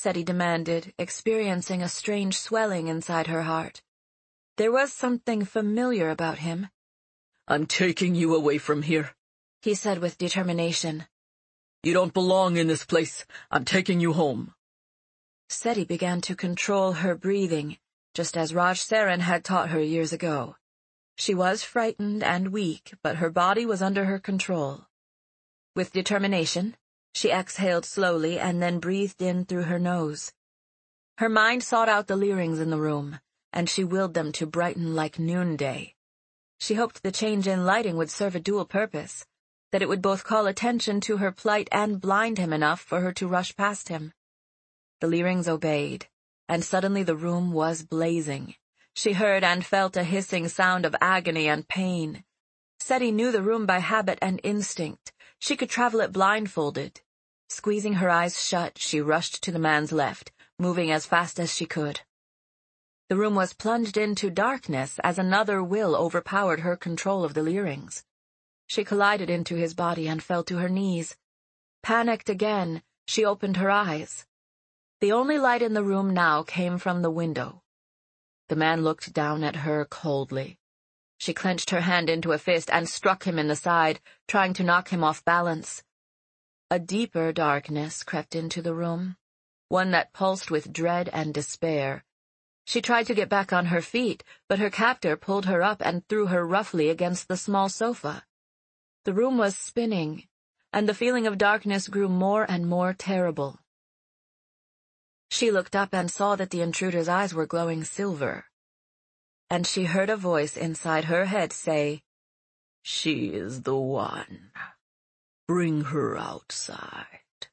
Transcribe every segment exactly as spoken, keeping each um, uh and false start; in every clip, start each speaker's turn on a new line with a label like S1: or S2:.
S1: Seti demanded, experiencing a strange swelling inside her heart. There was something familiar about him.
S2: "I'm taking you away from here,"
S1: he said with determination.
S2: "You don't belong in this place. I'm taking you home."
S1: Seti began to control her breathing, just as Raj Saren had taught her years ago. She was frightened and weak, but her body was under her control. With determination, she exhaled slowly and then breathed in through her nose. Her mind sought out the Leerings in the room, and she willed them to brighten like noonday. She hoped the change in lighting would serve a dual purpose, that it would both call attention to her plight and blind him enough for her to rush past him. The Leerings obeyed, and suddenly the room was blazing. She heard and felt a hissing sound of agony and pain. Seti knew the room by habit and instinct. She could travel it blindfolded. Squeezing her eyes shut, she rushed to the man's left, moving as fast as she could. The room was plunged into darkness as another will overpowered her control of the Leerings. She collided into his body and fell to her knees. Panicked again, she opened her eyes. The only light in the room now came from the window. The man looked down at her coldly. She clenched her hand into a fist and struck him in the side, trying to knock him off balance. A deeper darkness crept into the room, one that pulsed with dread and despair. She tried to get back on her feet, but her captor pulled her up and threw her roughly against the small sofa. The room was spinning, and the feeling of darkness grew more and more terrible. She looked up and saw that the intruder's eyes were glowing silver. And she heard a voice inside her head say, "She is the one. Bring her outside."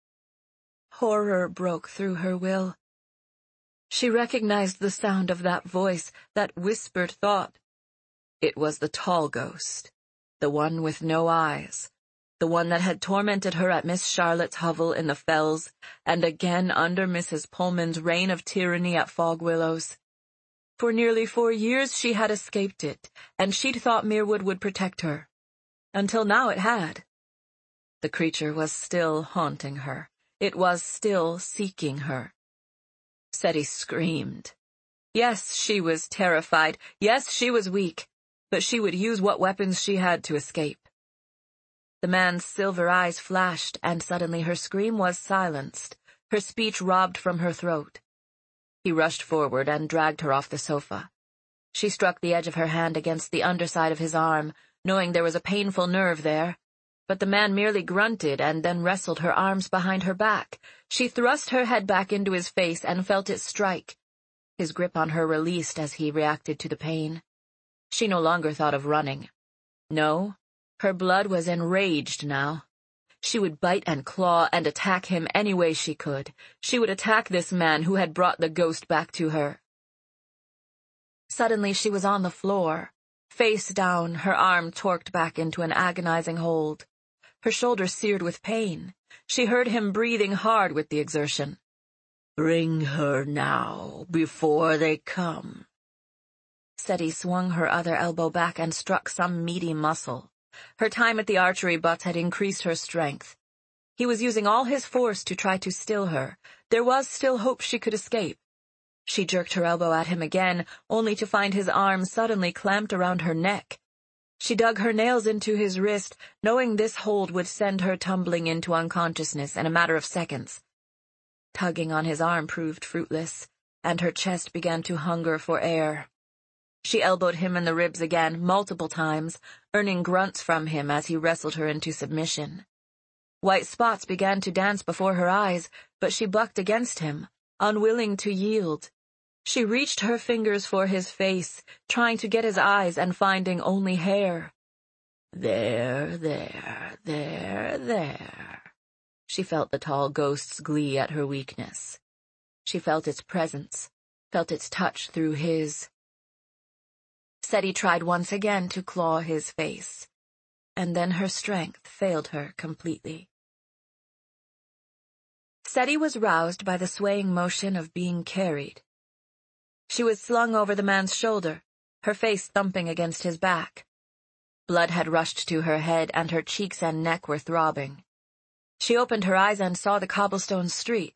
S1: Horror broke through her will. She recognized the sound of that voice, that whispered thought. It was the tall ghost, the one with no eyes, the one that had tormented her at Miss Charlotte's hovel in the Fells, and again under Missus Pullman's reign of tyranny at Fog Willows. For nearly four years she had escaped it, and she'd thought Mirwood would protect her. Until now it had. The creature was still haunting her. It was still seeking her. Seti screamed. Yes, she was terrified. Yes, she was weak. But she would use what weapons she had to escape. The man's silver eyes flashed, and suddenly her scream was silenced, her speech robbed from her throat. He rushed forward and dragged her off the sofa. She struck the edge of her hand against the underside of his arm, knowing there was a painful nerve there. But the man merely grunted and then wrestled her arms behind her back. She thrust her head back into his face and felt it strike. His grip on her released as he reacted to the pain. She no longer thought of running. No, her blood was enraged now. She would bite and claw and attack him any way she could. She would attack this man who had brought the ghost back to her. Suddenly she was on the floor, face down, her arm torqued back into an agonizing hold. Her shoulder seared with pain. She heard him breathing hard with the exertion. "Bring her now, before they come." Seti swung her other elbow back and struck some meaty muscle. Her time at the archery butts had increased her strength. He was using all his force to try to still her. There was still hope she could escape. She jerked her elbow at him again, only to find his arm suddenly clamped around her neck. She dug her nails into his wrist, knowing this hold would send her tumbling into unconsciousness in a matter of seconds. Tugging on his arm proved fruitless, and her chest began to hunger for air. She elbowed him in the ribs again, multiple times, earning grunts from him as he wrestled her into submission. White spots began to dance before her eyes, but she bucked against him, unwilling to yield. She reached her fingers for his face, trying to get his eyes and finding only hair. There, there, there, there. She felt the tall ghost's glee at her weakness. She felt its presence, felt its touch through his. Seti tried once again to claw his face, and then her strength failed her completely. Seti was roused by the swaying motion of being carried. She was slung over the man's shoulder, her face thumping against his back. Blood had rushed to her head, and her cheeks and neck were throbbing. She opened her eyes and saw the cobblestone street.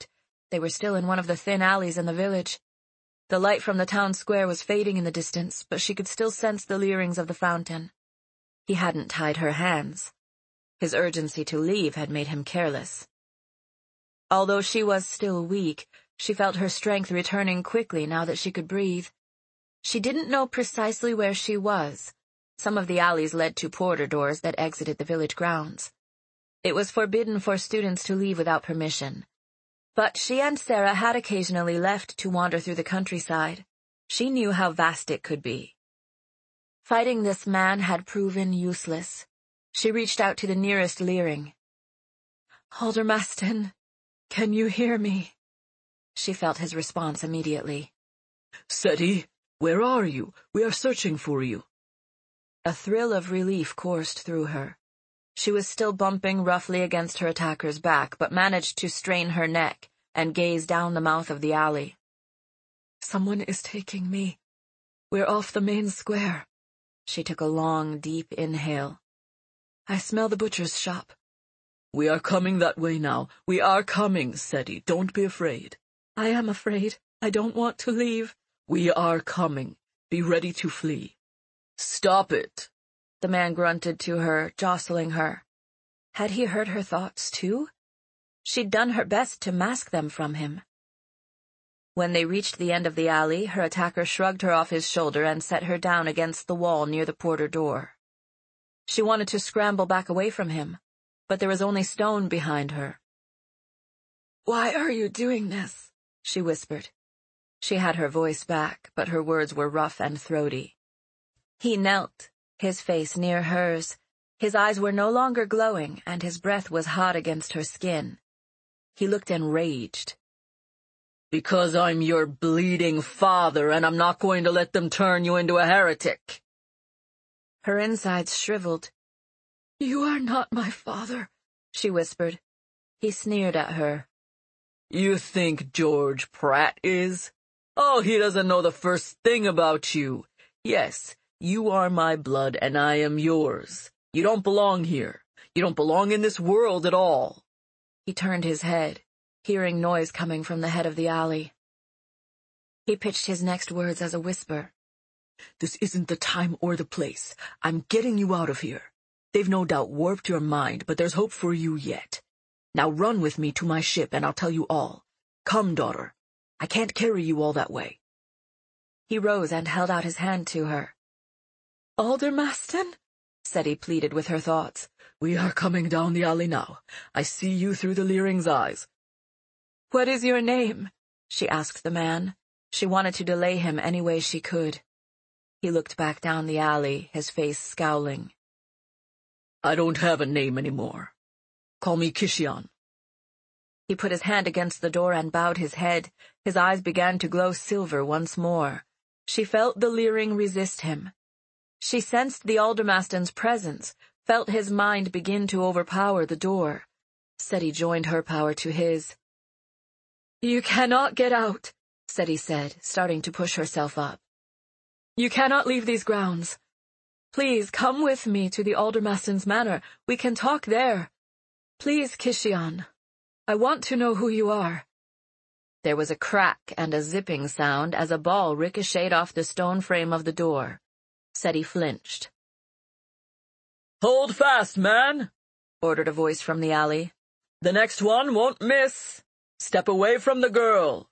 S1: They were still in one of the thin alleys in the village. The light from the town square was fading in the distance, but she could still sense the leerings of the fountain. He hadn't tied her hands. His urgency to leave had made him careless. Although she was still weak, she felt her strength returning quickly now that she could breathe. She didn't know precisely where she was. Some of the alleys led to porter doors that exited the village grounds. It was forbidden for students to leave without permission. But she and Sarah had occasionally left to wander through the countryside. She knew how vast it could be. Fighting this man had proven useless. She reached out to the nearest leering. "Aldermaston, can you hear me?" She felt his response immediately.
S2: "Seti, where are you? We are searching for you."
S1: A thrill of relief coursed through her. She was still bumping roughly against her attacker's back, but managed to strain her neck and gaze down the mouth of the alley. "Someone is taking me. We're off the main square." She took a long, deep inhale. "I smell the butcher's shop."
S2: "We are coming that way now. We are coming, Seti. Don't be afraid."
S1: "I am afraid. I don't want to leave."
S2: "We are coming. Be ready to flee." "Stop it,"
S1: the man grunted to her, jostling her. Had he heard her thoughts, too? She'd done her best to mask them from him. When they reached the end of the alley, her attacker shrugged her off his shoulder and set her down against the wall near the porter door. She wanted to scramble back away from him, but there was only stone behind her. "Why are you doing this?" she whispered. She had her voice back, but her words were rough and throaty. He knelt, his face near hers. His eyes were no longer glowing, and his breath was hot against her skin. He looked enraged.
S2: "Because I'm your bleeding father, and I'm not going to let them turn you into a heretic."
S1: Her insides shriveled. "You are not my father," she whispered. He sneered at her.
S2: "You think George Pratt is? Oh, he doesn't know the first thing about you. Yes, you are my blood, and I am yours. You don't belong here. You don't belong in this world at all."
S1: He turned his head, hearing noise coming from the head of the alley. He pitched his next words as a whisper.
S2: "This isn't the time or the place. I'm getting you out of here. They've no doubt warped your mind, but there's hope for you yet. Now run with me to my ship, and I'll tell you all. Come, daughter. I can't carry you all that way."
S1: He rose and held out his hand to her. "Aldermaston?" Seti pleaded with her thoughts.
S2: "We are coming down the alley now. I see you through the leering's eyes."
S1: "What is your name?" she asked the man. She wanted to delay him any way she could. He looked back down the alley, his face scowling.
S2: "I don't have a name anymore. Call me Kishion."
S1: He put his hand against the door and bowed his head. His eyes began to glow silver once more. She felt the leering resist him. She sensed the Aldermaston's presence, felt his mind begin to overpower the door. Seti joined her power to his. "You cannot get out," Seti said, starting to push herself up. "You cannot leave these grounds. Please come with me to the Aldermaston's manor. We can talk there. Please, Kishion. I want to know who you are." There was a crack and a zipping sound as a ball ricocheted off the stone frame of the door. Seti flinched.
S2: "Hold fast, man,"
S1: ordered a voice from the alley.
S2: "The next one won't miss. Step away from the girl."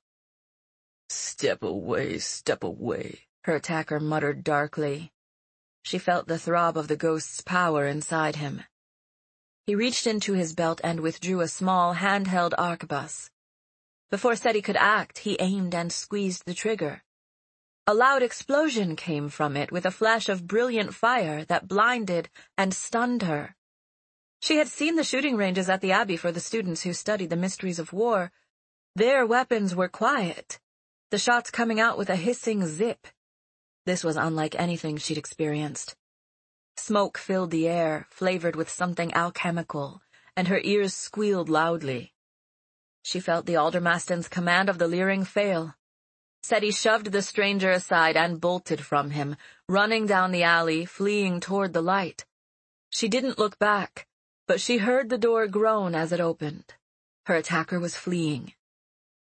S2: "Step away, step away,"
S1: her attacker muttered darkly. She felt the throb of the ghost's power inside him. He reached into his belt and withdrew a small, handheld arquebus. Before Seti could act, he aimed and squeezed the trigger. A loud explosion came from it with a flash of brilliant fire that blinded and stunned her. She had seen the shooting ranges at the Abbey for the students who studied the mysteries of war. Their weapons were quiet, the shots coming out with a hissing zip. This was unlike anything she'd experienced. Smoke filled the air, flavored with something alchemical, and her ears squealed loudly. She felt the Aldermaston's command of the leering fail. Seti shoved the stranger aside and bolted from him, running down the alley, fleeing toward the light. She didn't look back, but she heard the door groan as it opened. Her attacker was fleeing.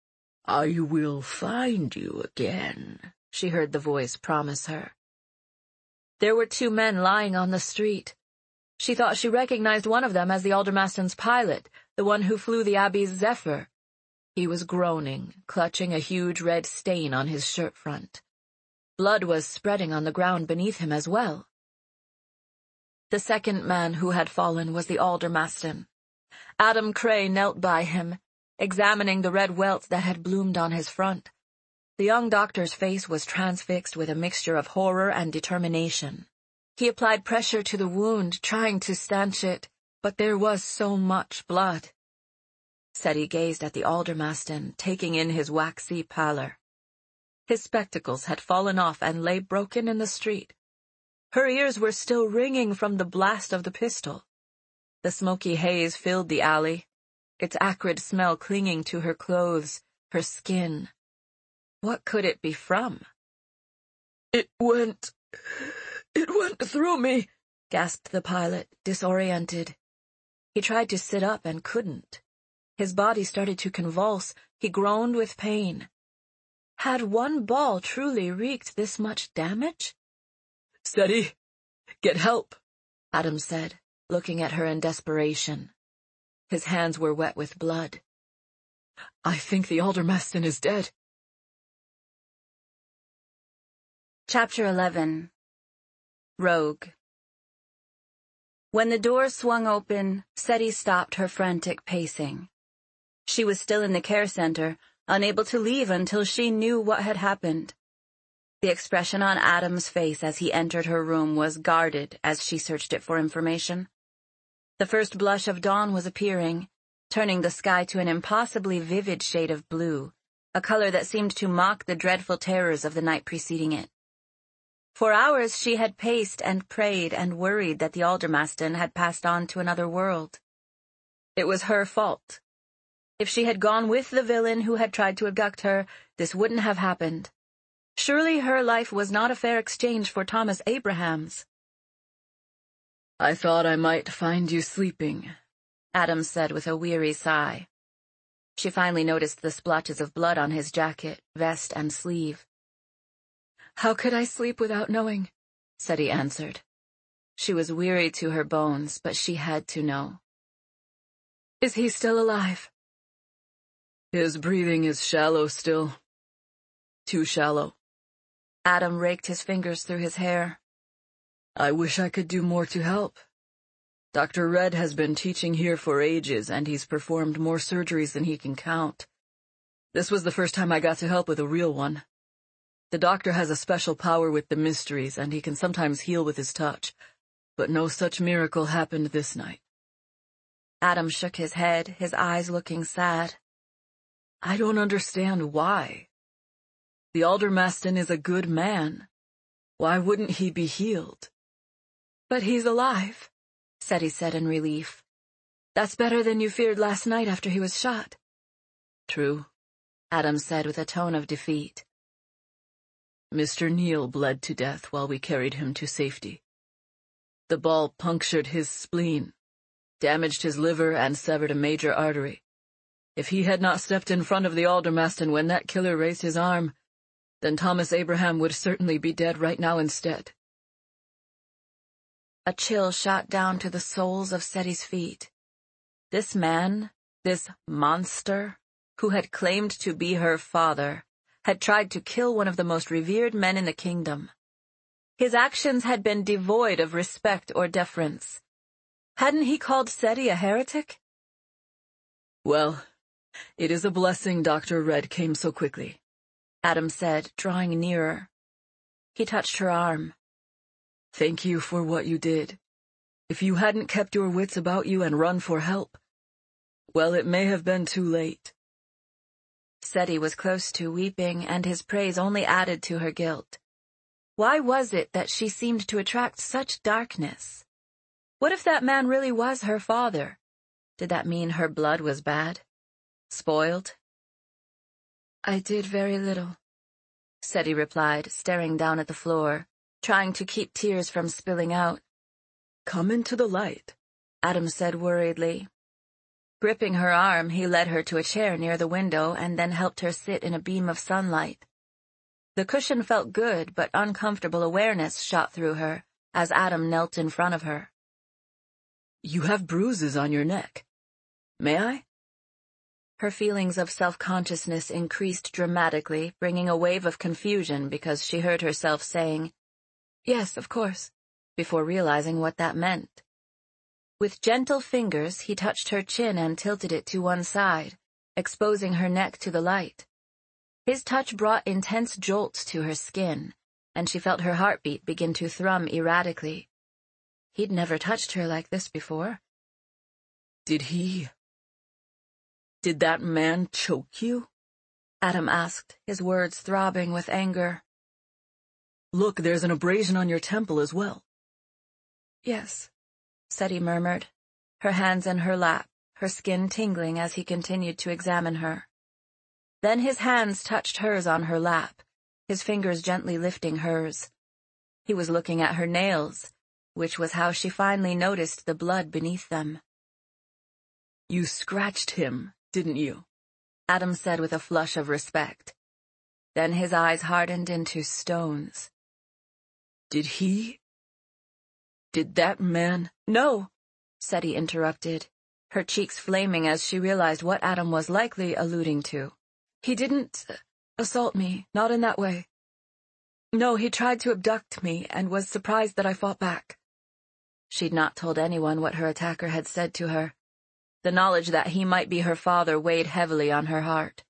S2: "I will find you again," she heard the voice promise her.
S1: There were two men lying on the street. She thought she recognized one of them as the Aldermaston's pilot, the one who flew the Abbey's Zephyr. He was groaning, clutching a huge red stain on his shirt front. Blood was spreading on the ground beneath him as well. The second man who had fallen was the Aldermaston. Adam Cray knelt by him, examining the red welt that had bloomed on his front. The young doctor's face was transfixed with a mixture of horror and determination. He applied pressure to the wound, trying to stanch it, but there was so much blood. Seti gazed at the Aldermaston, taking in his waxy pallor. His spectacles had fallen off and lay broken in the street. Her ears were still ringing from the blast of the pistol. The smoky haze filled the alley, its acrid smell clinging to her clothes, her skin. What could it be from?
S2: It went... it went through me,
S1: gasped the pilot, disoriented. He tried to sit up and couldn't. His body started to convulse. He groaned with pain. Had one ball truly wreaked this much damage?
S2: "Seti, get help,"
S1: Adam said, looking at her in desperation. His hands were wet with blood.
S2: "I think the Aldermaston is dead."
S1: Chapter eleven. Rogue. When the door swung open, Seti stopped her frantic pacing. She was still in the care center, unable to leave until she knew what had happened. The expression on Adam's face as he entered her room was guarded as she searched it for information. The first blush of dawn was appearing, turning the sky to an impossibly vivid shade of blue, a color that seemed to mock the dreadful terrors of the night preceding it. For hours she had paced and prayed and worried that the Aldermaston had passed on to another world. It was her fault. If she had gone with the villain who had tried to abduct her, this wouldn't have happened. Surely her life was not a fair exchange for Thomas Abraham's.
S2: "I thought I might find you sleeping,"
S1: Adam said with a weary sigh. She finally noticed the splotches of blood on his jacket, vest, and sleeve. "How could I sleep without knowing?" Seti answered. She was weary to her bones, but she had to know. "Is he still alive?"
S2: "His breathing is shallow still. Too shallow."
S1: Adam raked his fingers through his hair.
S2: "I wish I could do more to help. Doctor Red has been teaching here for ages, and he's performed more surgeries than he can count. This was the first time I got to help with a real one. The doctor has a special power with the mysteries, and he can sometimes heal with his touch, but no such miracle happened this night."
S1: Adam shook his head, his eyes looking sad.
S2: "I don't understand why. The Aldermaston is a good man. Why wouldn't he be healed?"
S1: "But he's alive," Seti said in relief. "That's better than you feared last night after he was shot."
S2: "True,"
S1: Adam said with a tone of defeat.
S2: "Mister Neal bled to death while we carried him to safety. The ball punctured his spleen, damaged his liver, and severed a major artery. If he had not stepped in front of the Aldermaston when that killer raised his arm, then Thomas Abraham would certainly be dead right now instead."
S1: A chill shot down to the soles of Seti's feet. This man, this monster, who had claimed to be her father, had tried to kill one of the most revered men in the kingdom. His actions had been devoid of respect or deference. Hadn't he called Seti a heretic?
S2: "Well, it is a blessing Doctor Red came so quickly,"
S1: Adam said, drawing nearer. He touched her arm.
S2: "Thank you for what you did. If you hadn't kept your wits about you and run for help, well, it may have been too late."
S1: Seti was close to weeping, and his praise only added to her guilt. Why was it that she seemed to attract such darkness? What if that man really was her father? Did that mean her blood was bad? Spoiled? "I did very little," Seti replied, staring down at the floor, trying to keep tears from spilling out.
S2: "Come into the light,"
S1: Adam said worriedly. Gripping her arm, he led her to a chair near the window and then helped her sit in a beam of sunlight. The cushion felt good, but uncomfortable awareness shot through her as Adam knelt in front of her.
S2: You have bruises on your neck. May I?
S1: Her feelings of self-consciousness increased dramatically, bringing a wave of confusion because she heard herself saying, "Yes, of course," before realizing what that meant. With gentle fingers, he touched her chin and tilted it to one side, exposing her neck to the light. His touch brought intense jolts to her skin, and she felt her heartbeat begin to thrum erratically. He'd never touched her like this before.
S2: Did he... Did that man choke you?
S1: Adam asked, his words throbbing with anger.
S2: Look, there's an abrasion on your temple as well.
S1: Yes, Seti murmured, her hands in her lap, her skin tingling as he continued to examine her. Then his hands touched hers on her lap, his fingers gently lifting hers. He was looking at her nails, which was how she finally noticed the blood beneath them.
S2: You scratched him, didn't you?
S1: Adam said with a flush of respect. Then his eyes hardened into stones.
S2: Did he... Did that man...
S1: No, Seti interrupted, her cheeks flaming as she realized what Adam was likely alluding to. He didn't assault me, not in that way. No, he tried to abduct me and was surprised that I fought back. She'd not told anyone what her attacker had said to her. The knowledge that he might be her father weighed heavily on her heart.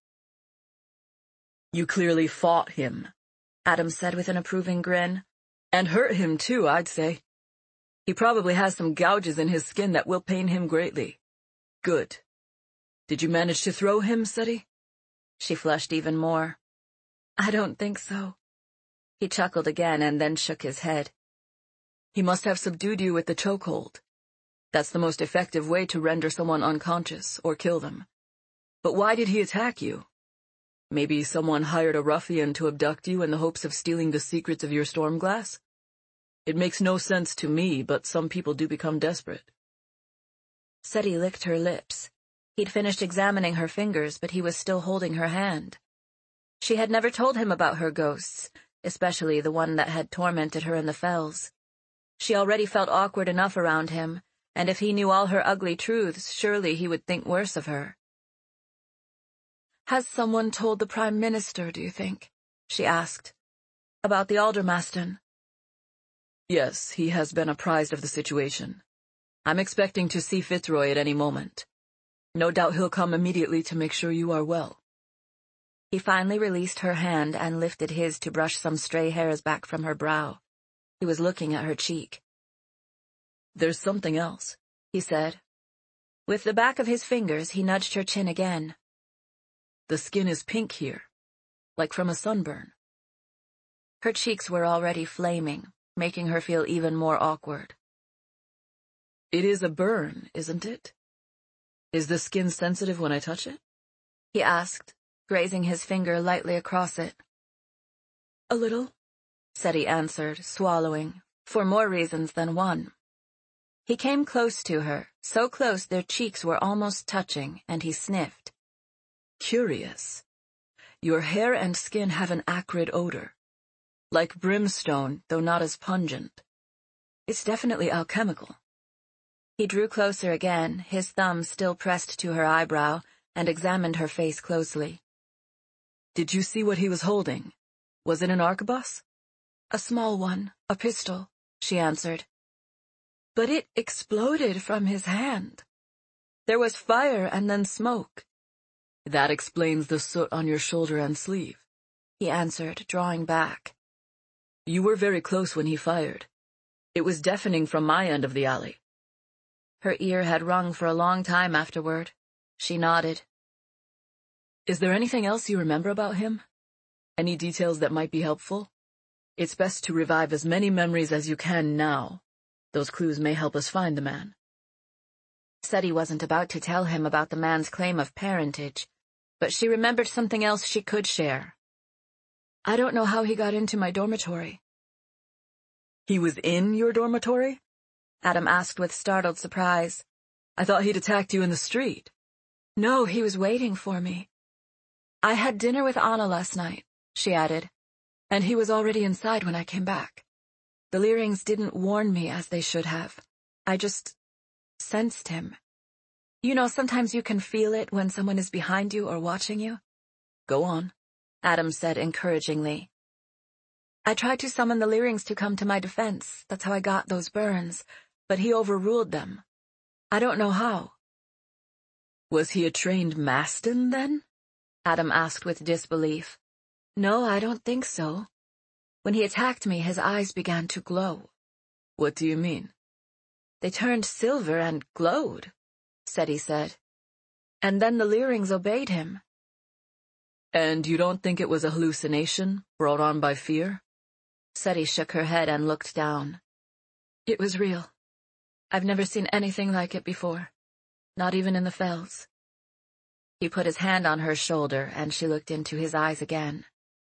S2: You clearly fought him,
S1: Adam said with an approving grin.
S2: And hurt him too, I'd say. He probably has some gouges in his skin that will pain him greatly. Good. Did you manage to throw him, Seti?
S1: She flushed even more. I don't think so. He chuckled again and then shook his head.
S2: He must have subdued you with the chokehold. That's the most effective way to render someone unconscious or kill them. But why did he attack you? Maybe someone hired a ruffian to abduct you in the hopes of stealing the secrets of your storm glass? It makes no sense to me, but some people do become desperate.
S1: Seti licked her lips. He'd finished examining her fingers, but he was still holding her hand. She had never told him about her ghosts, especially the one that had tormented her in the fells. She already felt awkward enough around him, and if he knew all her ugly truths, surely he would think worse of her. Has someone told the Prime Minister, do you think? She asked. About the Aldermaston?
S2: Yes, he has been apprised of the situation. I'm expecting to see Fitzroy at any moment. No doubt he'll come immediately to make sure you are well.
S1: He finally released her hand and lifted his to brush some stray hairs back from her brow. He was looking at her cheek.
S2: There's something else,
S1: he said. With the back of his fingers, he nudged her chin again.
S2: The skin is pink here, like from a sunburn.
S1: Her cheeks were already flaming, making her feel even more awkward.
S2: It is a burn, isn't it? Is the skin sensitive when I touch it?
S1: He asked, grazing his finger lightly across it. A little, Seti answered, swallowing, for more reasons than one. He came close to her, so close their cheeks were almost touching, and he sniffed.
S2: Curious. Your hair and skin have an acrid odor. Like brimstone, though not as pungent. It's definitely alchemical.
S1: He drew closer again, his thumb still pressed to her eyebrow, and examined her face closely.
S2: Did you see what he was holding? Was it an arquebus?
S1: A small one, a pistol, she answered. But it exploded from his hand. There was fire and then smoke.
S2: That explains the soot on your shoulder and sleeve,
S1: he answered, drawing back.
S2: You were very close when he fired. It was deafening from my end of the alley.
S1: Her ear had rung for a long time afterward. She nodded.
S2: Is there anything else you remember about him? Any details that might be helpful? It's best to revive as many memories as you can now. Those clues may help us find the man.
S1: Seti wasn't about to tell him about the man's claim of parentage, but she remembered something else she could share. I don't know how he got into my dormitory.
S2: He was in your dormitory?
S1: Adam asked with startled surprise.
S2: I thought he'd attacked you in the street.
S1: No, he was waiting for me. I had dinner with Anna last night, she added, and he was already inside when I came back. The Leerings didn't warn me as they should have. I just sensed him. You know, sometimes you can feel it when someone is behind you or watching you.
S2: Go on,
S1: Adam said encouragingly. I tried to summon the Leerings to come to my defense. That's how I got those burns, but he overruled them. I don't know how.
S2: Was he a trained Maston, then?
S1: Adam asked with disbelief. No, I don't think so. When he attacked me, his eyes began to glow.
S2: What do you mean?
S1: They turned silver and glowed, Seti said. And then the Leerings obeyed him.
S2: And you don't think it was a hallucination brought on by fear?
S1: Seti shook her head and looked down. It was real. I've never seen anything like it before. Not even in the Fells. He put his hand on her shoulder, and she looked into his eyes again.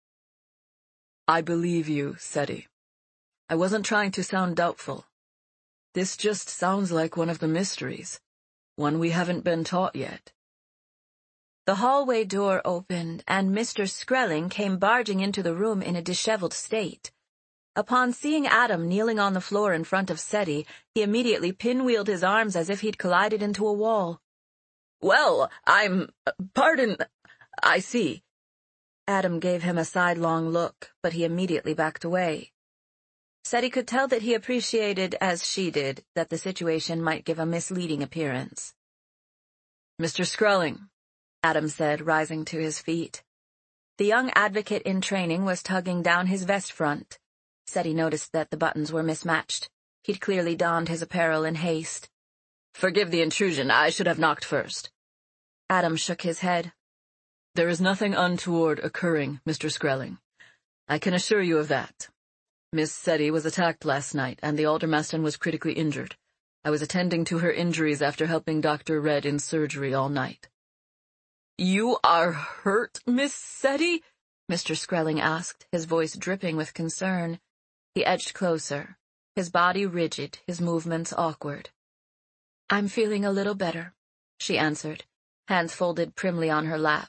S2: I believe you, Seti. I wasn't trying to sound doubtful. This just sounds like one of the mysteries, one we haven't been taught yet.
S1: The hallway door opened, and Mister Skrelling came barging into the room in a disheveled state. Upon seeing Adam kneeling on the floor in front of Seti, he immediately pinwheeled his arms as if he'd collided into a wall.
S2: Well, I'm... pardon... I see.
S1: Adam gave him a sidelong look, but he immediately backed away. Seti could tell that he appreciated, as she did, that the situation might give a misleading appearance.
S2: Mister Skrelling,
S1: Adam said, rising to his feet. The young advocate in training was tugging down his vest front. Seti noticed that the buttons were mismatched. He'd clearly donned his apparel in haste.
S2: Forgive the intrusion, I should have knocked first.
S1: Adam shook his head.
S2: There is nothing untoward occurring, Mister Skrelling. I can assure you of that. Miss Seti was attacked last night, and the Aldermaston was critically injured. I was attending to her injuries after helping Doctor Red in surgery all night. You are hurt, Miss Seti?
S1: Mister Skrelling asked, his voice dripping with concern. He edged closer, his body rigid, his movements awkward. I'm feeling a little better, she answered, hands folded primly on her lap.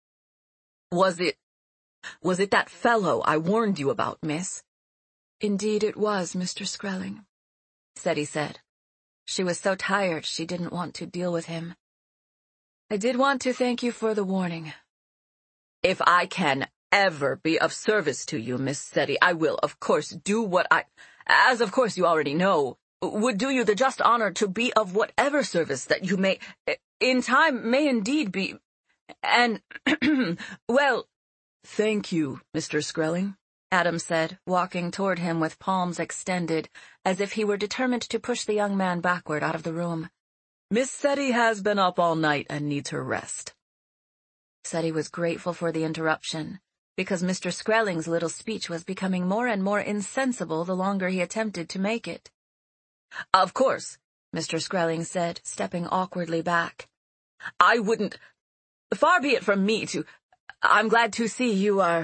S2: Was it... was it that fellow I warned you about, miss?
S1: Indeed it was, Mister Skrelling, Seti said. She was so tired she didn't want to deal with him. I did want to thank you for the warning.
S2: If I can ever be of service to you, Miss Seti, I will, of course, do what I, as of course you already know, would do you the just honor to be of whatever service that you may, in time, may indeed be, and, well, thank you, Mister Skrelling,
S1: Adam said, walking toward him with palms extended, as if he were determined to push the young man backward out of the room.
S2: Miss Seti has been up all night and needs her rest.
S1: Seti was grateful for the interruption, because Mister Skrelling's little speech was becoming more and more insensible the longer he attempted to make it.
S2: Of course,
S1: Mister Skrelling said, stepping awkwardly back.
S2: I wouldn't... Far be it from me to... I'm glad to see you are...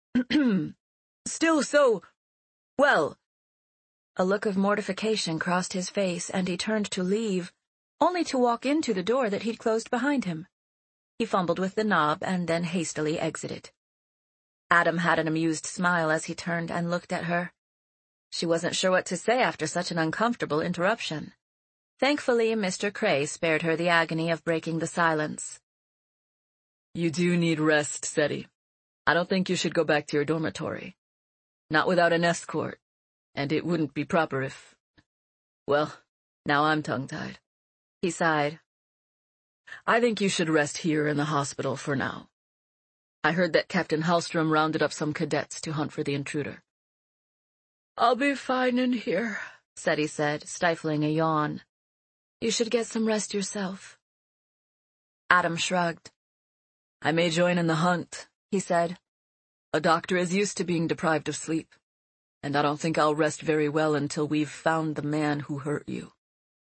S2: still so... well...
S1: A look of mortification crossed his face, and he turned to leave, only to walk into the door that he'd closed behind him. He fumbled with the knob and then hastily exited. Adam had an amused smile as he turned and looked at her. She wasn't sure what to say after such an uncomfortable interruption. Thankfully, Mister Cray spared her the agony of breaking the silence.
S2: You do need rest, Seti. I don't think you should go back to your dormitory. Not without an escort, and it wouldn't be proper if... Well, now I'm tongue-tied.
S1: He sighed.
S2: I think you should rest here in the hospital for now. I heard that Captain Hallstrom rounded up some cadets to hunt for the intruder.
S1: I'll be fine in here, Seti said, stifling a yawn. You should get some rest yourself. Adam shrugged.
S2: I may join in the hunt, he said. A doctor is used to being deprived of sleep, and I don't think I'll rest very well until we've found the man who hurt you.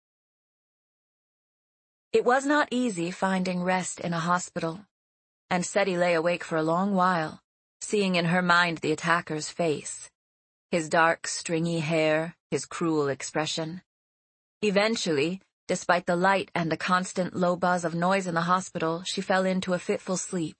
S1: It was not easy finding rest in a hospital, and Seti lay awake for a long while, seeing in her mind the attacker's face, his dark, stringy hair, his cruel expression. Eventually, Despite the light and the constant low buzz of noise in the hospital, she fell into a fitful sleep.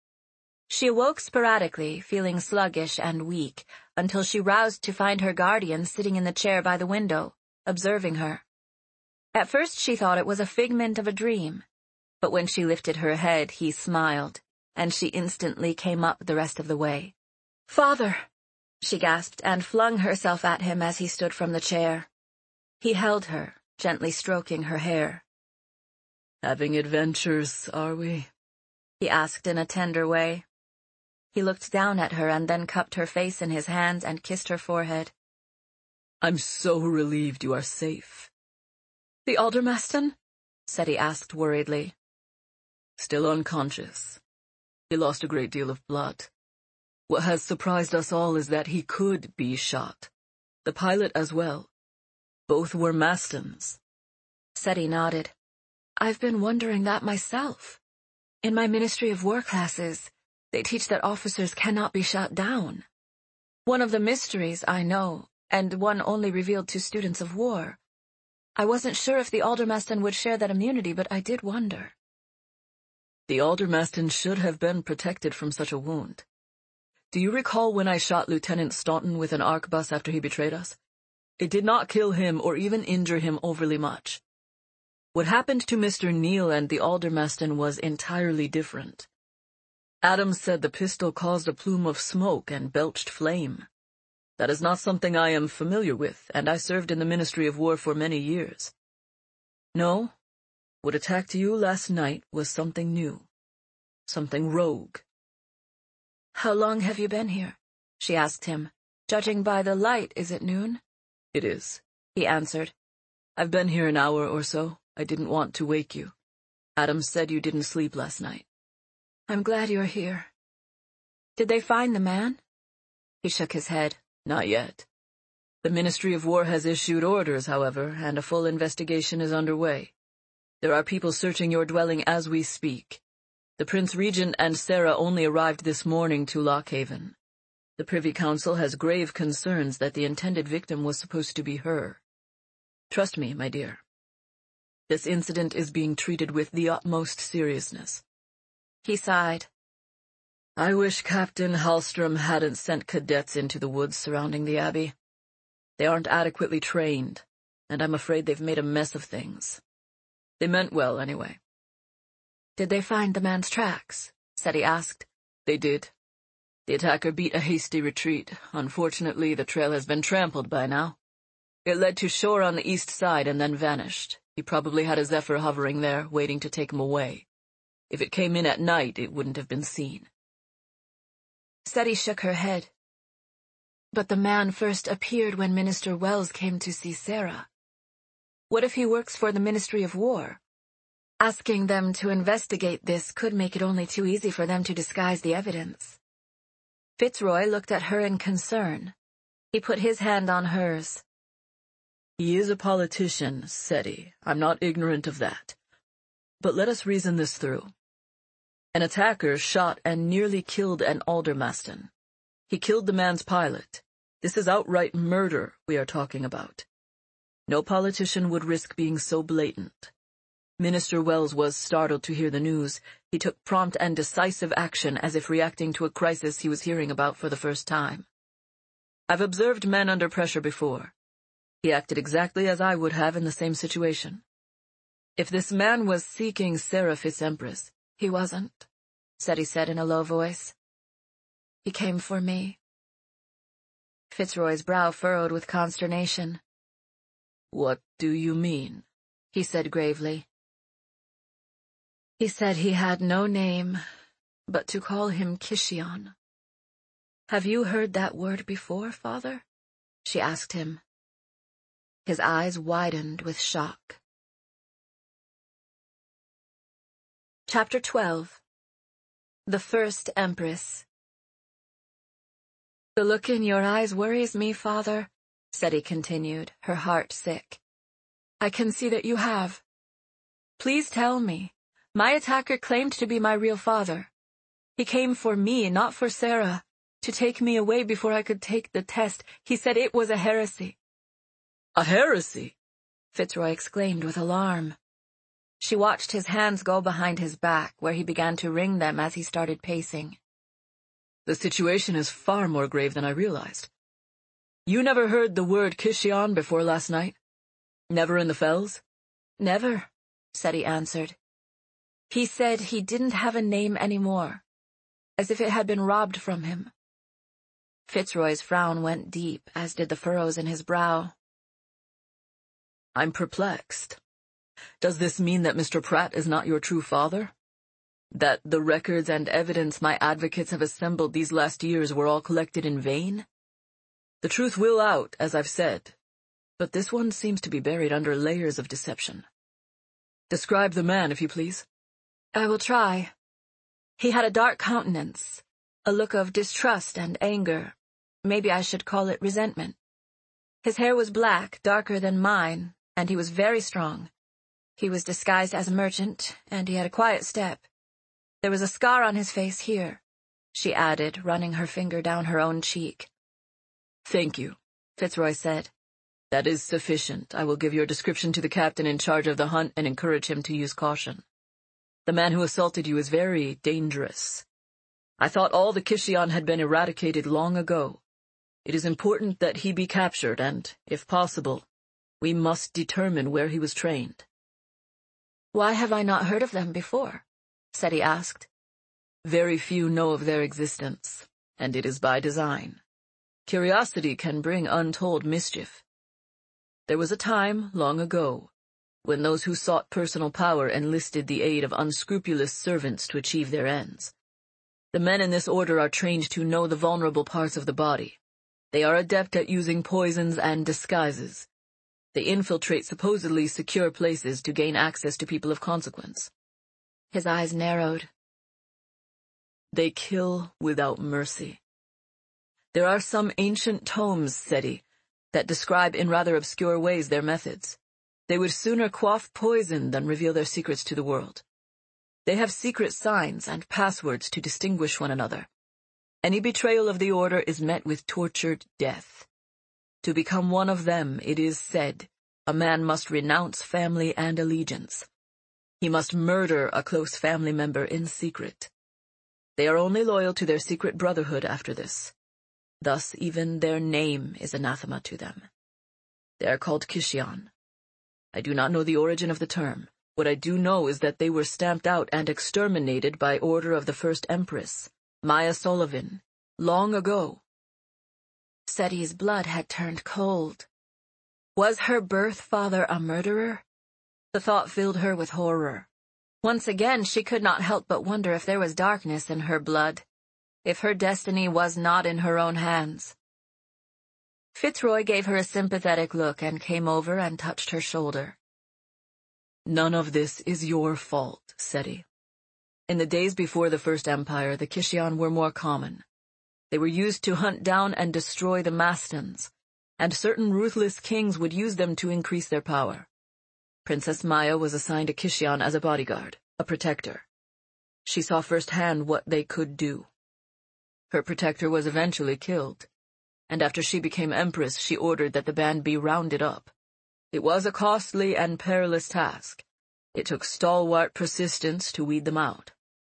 S1: She awoke sporadically, feeling sluggish and weak, until she roused to find her guardian sitting in the chair by the window, observing her. At first she thought it was a figment of a dream, but when she lifted her head, he smiled, and she instantly came up the rest of the way. "Father!" she gasped, and flung herself at him as he stood from the chair. He held her, gently stroking her hair.
S2: "Having adventures, are we?"
S1: he asked in a tender way. He looked down at her and then cupped her face in his hands and kissed her forehead.
S2: "I'm so relieved you are safe."
S1: "The Aldermaston?" Seti asked worriedly.
S2: "Still unconscious. He lost a great deal of blood. What has surprised us all is that he could be shot. The pilot as well. Both were Mastons."
S1: Seti nodded. "I've been wondering that myself. In my Ministry of War classes, they teach that officers cannot be shot down. One of the mysteries, I know, and one only revealed to students of war. I wasn't sure if the Aldermaston would share that immunity, but I did wonder."
S2: "The Aldermaston should have been protected from such a wound. Do you recall when I shot Lieutenant Staunton with an arquebus after he betrayed us? It did not kill him or even injure him overly much. What happened to Mister Neal and the Aldermaston was entirely different. Adams said the pistol caused a plume of smoke and belched flame. That is not something I am familiar with, and I served in the Ministry of War for many years. No, what attacked you last night was something new. Something rogue."
S1: "How long have you been here?" she asked him. "Judging by the light, is it noon?"
S2: "It is,"
S1: he answered.
S2: "I've been here an hour or so. I didn't want to wake you. Adams said you didn't sleep last night."
S1: "I'm glad you're here. Did they find the man?" He shook his head.
S2: "Not yet. The Ministry of War has issued orders, however, and a full investigation is underway. There are people searching your dwelling as we speak. The Prince Regent and Sarah only arrived this morning to Lockhaven. The Privy Council has grave concerns that the intended victim was supposed to be her. Trust me, my dear. This incident is being treated with the utmost seriousness."
S1: He sighed.
S2: "I wish Captain Hallstrom hadn't sent cadets into the woods surrounding the Abbey. They aren't adequately trained, and I'm afraid they've made a mess of things. They meant well, anyway."
S1: "Did they find the man's tracks?" Seti asked.
S2: "They did. The attacker beat a hasty retreat. Unfortunately, the trail has been trampled by now. It led to shore on the east side and then vanished. He probably had a Zephyr hovering there, waiting to take him away. If it came in at night, it wouldn't have been seen."
S1: Seti shook her head. "But the man first appeared when Minister Wells came to see Sarah. What if he works for the Ministry of War? Asking them to investigate this could make it only too easy for them to disguise the evidence." Fitzroy looked at her in concern. He put his hand on hers.
S2: "He is a politician, Seti. I'm not ignorant of that. But let us reason this through. An attacker shot and nearly killed an Aldermaston. He killed the man's pilot. This is outright murder we are talking about. No politician would risk being so blatant. Minister Wells was startled to hear the news. He took prompt and decisive action as if reacting to a crisis he was hearing about for the first time. I've observed men under pressure before. He acted exactly as I would have in the same situation. If this man was seeking Sarah Fitzempress—"
S1: "He wasn't," Seti said in a low voice. "He came for me." Fitzroy's brow furrowed with consternation.
S2: "What do you mean?"
S1: he said gravely. "He said he had no name, but to call him Kishion." "Have you heard that word before, Father?" she asked him. His eyes widened with shock. Chapter twelve. The First Empress. "The look in your eyes worries me, Father," Seti continued, her heart sick. "I can see that you have. Please tell me. My attacker claimed to be my real father. He came for me, not for Sarah, to take me away before I could take the test. He said it was a heresy."
S2: "A heresy?"
S1: Fitzroy exclaimed with alarm. She watched his hands go behind his back, where he began to wring them as he started pacing.
S2: The situation is far more grave than I realized. You never heard the word Kishion before last night? Never in the fells?
S1: Never, Seti answered. He said he didn't have a name anymore, as if it had been robbed from him. Fitzroy's frown went deep, as did the furrows in his brow.
S2: I'm perplexed. Does this mean that Mister Pratt is not your true father? That the records and evidence my advocates have assembled these last years were all collected in vain? The truth will out, as I've said, but this one seems to be buried under layers of deception. Describe the man, if you please.
S1: I will try. He had a dark countenance, a look of distrust and anger. Maybe I should call it resentment. His hair was black, darker than mine, and he was very strong. He was disguised as a merchant, and he had a quiet step. There was a scar on his face here, she added, running her finger down her own cheek.
S2: Thank you, Fitzroy said. That is sufficient. I will give your description to the captain in charge of the hunt and encourage him to use caution. The man who assaulted you is very dangerous. I thought all the Kishion had been eradicated long ago. It is important that he be captured and, if possible, we must determine where he was trained.
S1: Why have I not heard of them before? Seti asked.
S2: Very few know of their existence, and it is by design. Curiosity can bring untold mischief. There was a time, long ago, when those who sought personal power enlisted the aid of unscrupulous servants to achieve their ends. The men in this order are trained to know the vulnerable parts of the body. They are adept at using poisons and disguises. They infiltrate supposedly secure places to gain access to people of consequence.
S1: His eyes narrowed.
S2: They kill without mercy. There are some ancient tomes, Seti, that describe in rather obscure ways their methods. They would sooner quaff poison than reveal their secrets to the world. They have secret signs and passwords to distinguish one another. Any betrayal of the order is met with tortured death. To become one of them, it is said, a man must renounce family and allegiance. He must murder a close family member in secret. They are only loyal to their secret brotherhood after this. Thus even their name is anathema to them. They are called Kishion. I do not know the origin of the term. What I do know is that they were stamped out and exterminated by order of the first empress, Maya Sullivan, long ago.
S1: Seti's blood had turned cold. Was her birth father a murderer? The thought filled her with horror. Once again she could not help but wonder if there was darkness in her blood, if her destiny was not in her own hands. Fitzroy gave her a sympathetic look and came over and touched her shoulder.
S2: None of this is your fault, Seti. In the days before the First Empire, the Kishion were more common. They were used to hunt down and destroy the Mastans, and certain ruthless kings would use them to increase their power. Princess Maya was assigned a Kishion as a bodyguard, a protector. She saw firsthand what they could do. Her protector was eventually killed, and after she became empress, she ordered that the band be rounded up. It was a costly and perilous task. It took stalwart persistence to weed them out.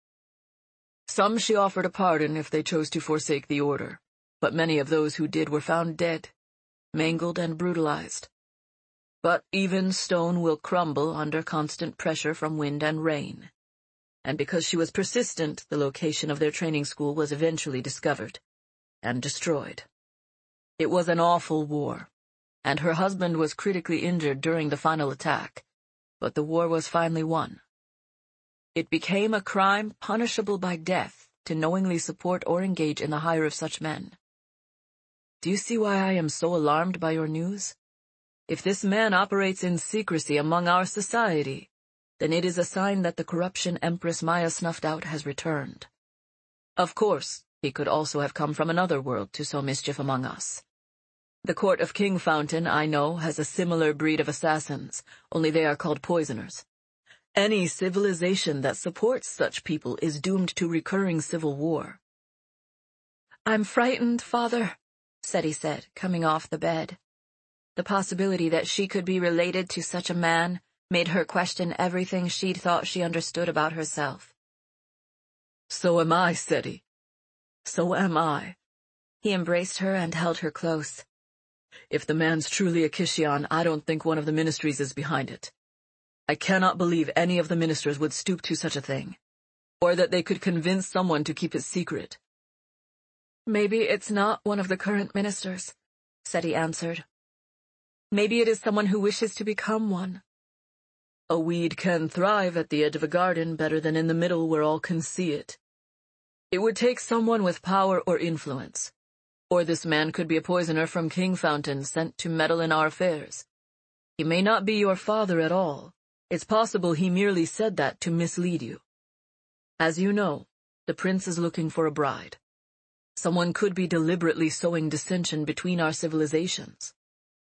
S2: Some she offered a pardon if they chose to forsake the order, but many of those who did were found dead, mangled and brutalized. But even stone will crumble under constant pressure from wind and rain. And because she was persistent, the location of their training school was eventually discovered and destroyed. It was an awful war, and her husband was critically injured during the final attack, but the war was finally won. It became a crime punishable by death to knowingly support or engage in the hire of such men. Do you see why I am so alarmed by your news? If this man operates in secrecy among our society, then it is a sign that the corruption Empress Maya snuffed out has returned. Of course, he could also have come from another world to sow mischief among us. The court of King Fountain, I know, has a similar breed of assassins, only they are called poisoners. Any civilization that supports such people is doomed to recurring civil war.
S1: I'm frightened, Father, Seti said, coming off the bed. The possibility that she could be related to such a man made her question everything she'd thought she understood about herself.
S2: So am I, Seti. So am I.
S1: He embraced her and held her close.
S2: If the man's truly a Kishion, I don't think one of the ministries is behind it. I cannot believe any of the ministers would stoop to such a thing, or that they could convince someone to keep it secret.
S1: Maybe it's not one of the current ministers, Seti answered. Maybe it is someone who wishes to become one.
S2: A weed can thrive at the edge of a garden better than in the middle where all can see it. It would take someone with power or influence. Or this man could be a poisoner from King Fountain sent to meddle in our affairs. He may not be your father at all. It's possible he merely said that to mislead you. As you know, the prince is looking for a bride. Someone could be deliberately sowing dissension between our civilizations.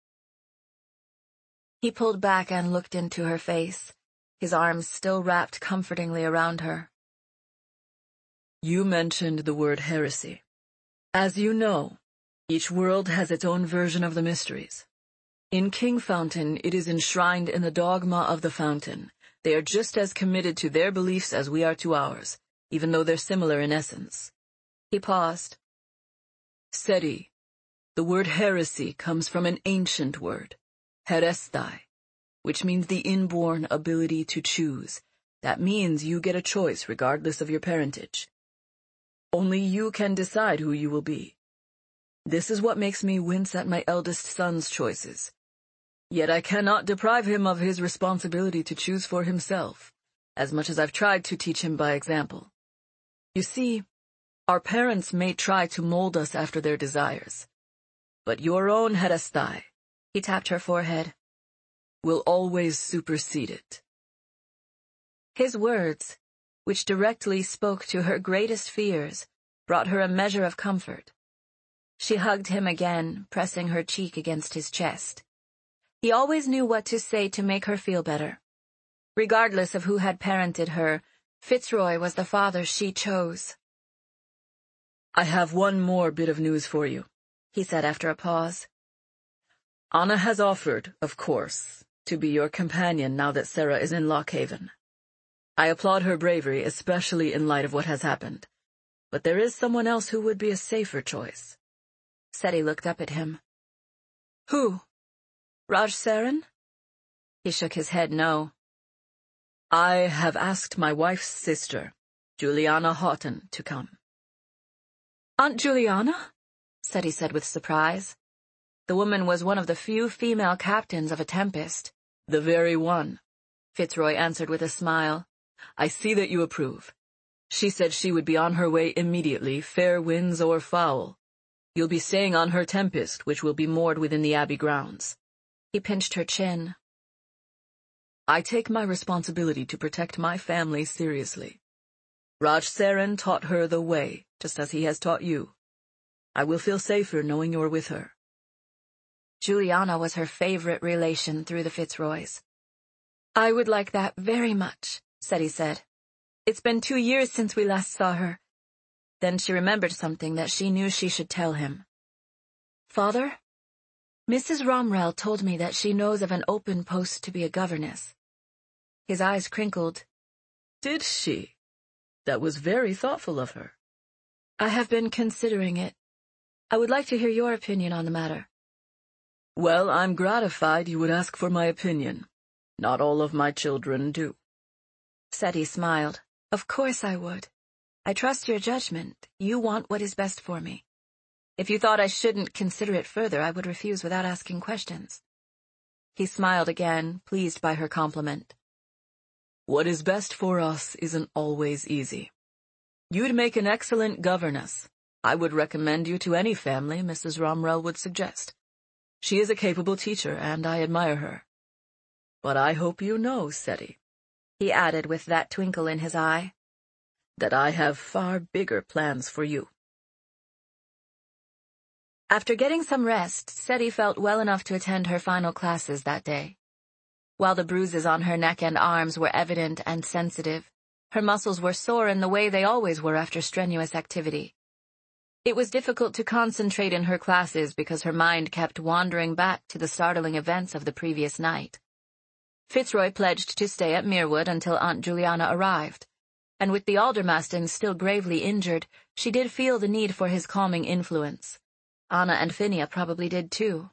S1: He pulled back and looked into her face, his arms still wrapped comfortingly around her.
S2: You mentioned the word heresy. As you know, each world has its own version of the mysteries. In King Fountain, it is enshrined in the dogma of the fountain. They are just as committed to their beliefs as we are to ours, even though they're similar in essence.
S1: He paused.
S2: Seti, the word heresy comes from an ancient word, herestai, which means the inborn ability to choose. That means you get a choice regardless of your parentage. Only you can decide who you will be. This is what makes me wince at my eldest son's choices. Yet I cannot deprive him of his responsibility to choose for himself, as much as I've tried to teach him by example. You see, our parents may try to mold us after their desires, but your own herestai,
S1: he tapped her forehead,
S2: will always supersede it.
S1: His words, which directly spoke to her greatest fears, brought her a measure of comfort. She hugged him again, pressing her cheek against his chest. He always knew what to say to make her feel better. Regardless of who had parented her, Fitzroy was the father she chose.
S2: I have one more bit of news for you,
S1: he said after a pause.
S2: Anna has offered, of course, to be your companion now that Sarah is in Lockhaven. I applaud her bravery, especially in light of what has happened. But there is someone else who would be a safer choice.
S1: Seti looked up at him. Who? Raj Saren? He shook his head no.
S2: I have asked my wife's sister, Juliana Houghton, to come.
S1: Aunt Juliana? Seti said with surprise. The woman was one of the few female captains of a Tempest.
S2: The very one,
S1: Fitzroy answered with a smile.
S2: I see that you approve. She said she would be on her way immediately, fair winds or foul. You'll be staying on her Tempest, which will be moored within the Abbey grounds.
S1: He pinched her chin.
S2: I take my responsibility to protect my family seriously. Raj Saren taught her the way, just as he has taught you. I will feel safer knowing you're with her.
S1: Juliana was her favorite relation through the Fitzroys. I would like that very much, Seti said. It's been two years since we last saw her. Then she remembered something that she knew she should tell him. Father, Missus Romrell told me that she knows of an open post to be a governess. His eyes crinkled.
S2: Did she? That was very thoughtful of her.
S1: I have been considering it. I would like to hear your opinion on the matter.
S2: Well, I'm gratified you would ask for my opinion. Not all of my children do.
S1: Seti smiled. Of course I would. I trust your judgment. You want what is best for me. If you thought I shouldn't consider it further, I would refuse without asking questions. He smiled again, pleased by her compliment.
S2: What is best for us isn't always easy. You'd make an excellent governess. I would recommend you to any family Missus Romrell would suggest. She is a capable teacher, and I admire her. But I hope you know, Seti,
S1: he added with that twinkle in his eye,
S2: that I have far bigger plans for you.
S1: After getting some rest, Seti felt well enough to attend her final classes that day. While the bruises on her neck and arms were evident and sensitive, her muscles were sore in the way they always were after strenuous activity. It was difficult to concentrate in her classes because her mind kept wandering back to the startling events of the previous night. Fitzroy pledged to stay at Merewood until Aunt Juliana arrived, and with the Aldermastons still gravely injured, she did feel the need for his calming influence. Anna and Phinia probably did too.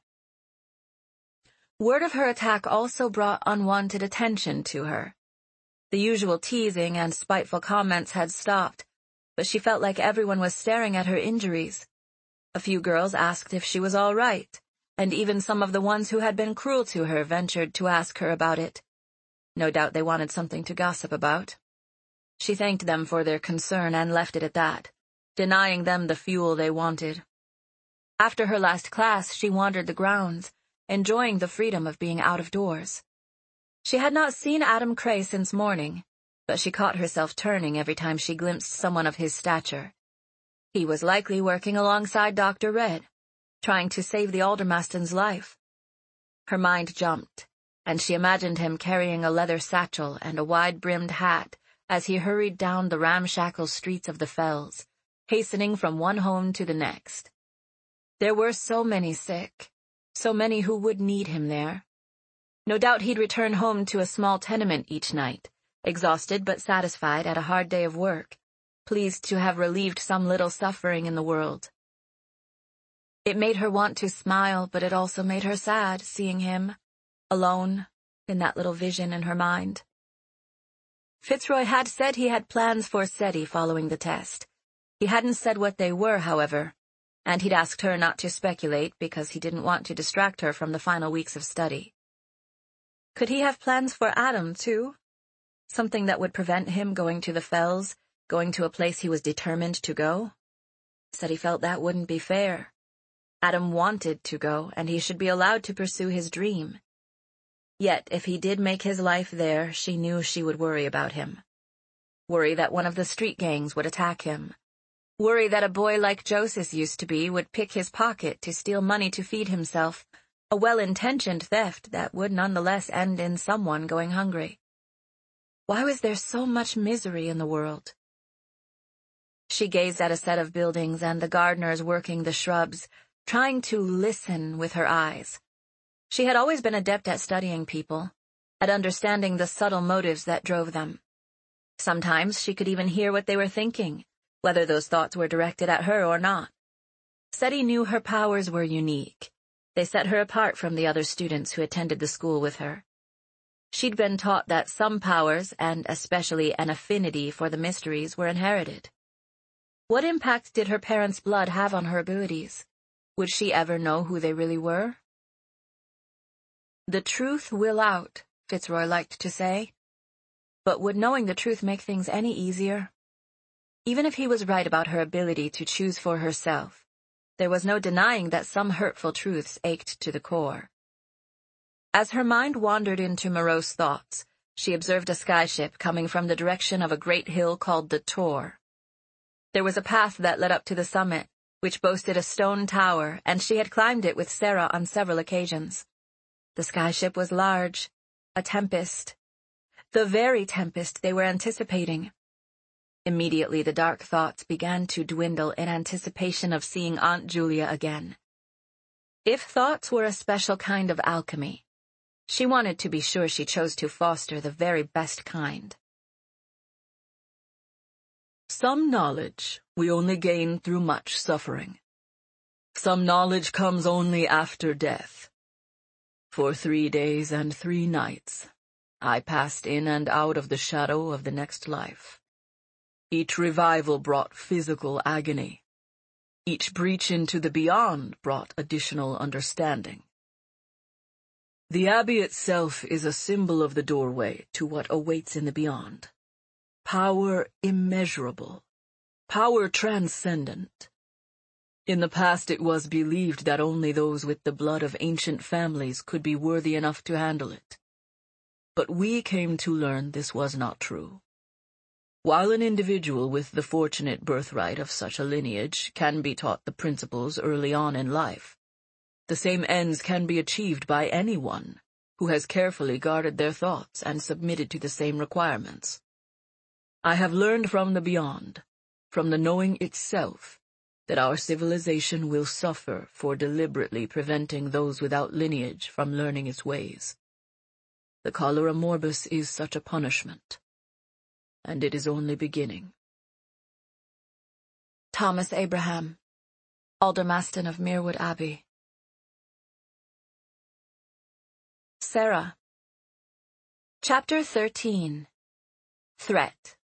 S1: Word of her attack also brought unwanted attention to her. The usual teasing and spiteful comments had stopped, but she felt like everyone was staring at her injuries. A few girls asked if she was all right, and even some of the ones who had been cruel to her ventured to ask her about it. No doubt they wanted something to gossip about. She thanked them for their concern and left it at that, denying them the fuel they wanted. After her last class, she wandered the grounds, enjoying the freedom of being out of doors. She had not seen Adam Cray since morning, but she caught herself turning every time she glimpsed someone of his stature. He was likely working alongside Doctor Red, trying to save the Aldermaston's life. Her mind jumped, and she imagined him carrying a leather satchel and a wide-brimmed hat as he hurried down the ramshackle streets of the Fells, hastening from one home to the next. There were so many sick, so many who would need him there. No doubt he'd return home to a small tenement each night, exhausted but satisfied at a hard day of work, pleased to have relieved some little suffering in the world. It made her want to smile, but it also made her sad, seeing him, alone, in that little vision in her mind. Fitzroy had said he had plans for SETI following the test. He hadn't said what they were, however, and he'd asked her not to speculate because he didn't want to distract her from the final weeks of study. Could he have plans for Adam, too? Something that would prevent him going to the Fells, going to a place he was determined to go? SETI felt that wouldn't be fair. Adam wanted to go, and he should be allowed to pursue his dream. Yet, if he did make his life there, she knew she would worry about him. Worry that one of the street gangs would attack him. Worry that a boy like Joseph used to be would pick his pocket to steal money to feed himself, a well-intentioned theft that would nonetheless end in someone going hungry. Why was there so much misery in the world? She gazed at a set of buildings and the gardeners working the shrubs, trying to listen with her eyes. She had always been adept at studying people, at understanding the subtle motives that drove them. Sometimes she could even hear what they were thinking, whether those thoughts were directed at her or not. SETI knew her powers were unique. They set her apart from the other students who attended the school with her. She'd been taught that some powers, and especially an affinity for the mysteries, were inherited. What impact did her parents' blood have on her abilities? Would she ever know who they really were? The truth will out, Fitzroy liked to say. But would knowing the truth make things any easier? Even if he was right about her ability to choose for herself, there was no denying that some hurtful truths ached to the core. As her mind wandered into morose thoughts, she observed a skyship coming from the direction of a great hill called the Tor. There was a path that led up to the summit, which boasted a stone tower, and she had climbed it with Sarah on several occasions. The skyship was large, a tempest, the very tempest they were anticipating. Immediately the dark thoughts began to dwindle in anticipation of seeing Aunt Julia again. If thoughts were a special kind of alchemy, she wanted to be sure she chose to foster the very best kind.
S2: Some knowledge we only gain through much suffering. Some knowledge comes only after death. For three days and three nights, I passed in and out of the shadow of the next life. Each revival brought physical agony. Each breach into the beyond brought additional understanding. The Abbey itself is a symbol of the doorway to what awaits in the beyond. Power immeasurable. Power transcendent. In the past it was believed that only those with the blood of ancient families could be worthy enough to handle it. But we came to learn this was not true. While an individual with the fortunate birthright of such a lineage can be taught the principles early on in life, the same ends can be achieved by anyone who has carefully guarded their thoughts and submitted to the same requirements. I have learned from the beyond, from the knowing itself, that our civilization will suffer for deliberately preventing those without lineage from learning its ways. The cholera morbus is such a punishment, and it is only beginning.
S1: Thomas Abraham, Aldermaston of Merewood Abbey. Sarah. Chapter thirteen. Threat.